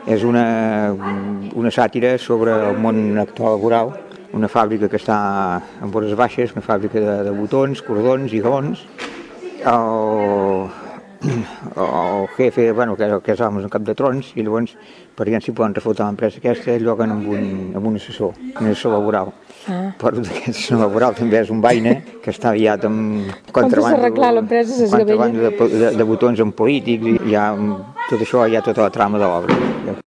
És una sàtira sobre el món actual laboral, una fàbrica que està en vores baixes, una fàbrica de botons, cordons i galons. El jefe, bueno, que és l'home en cap de trons, i llavors, per exemple, si poden refutar l'empresa aquesta, lloguen amb un assessor laboral. Però aquest assessor laboral també és un vaina que està aviat amb contrabando de botons amb polítics, i tot això hi ha tota la trama de l'obra.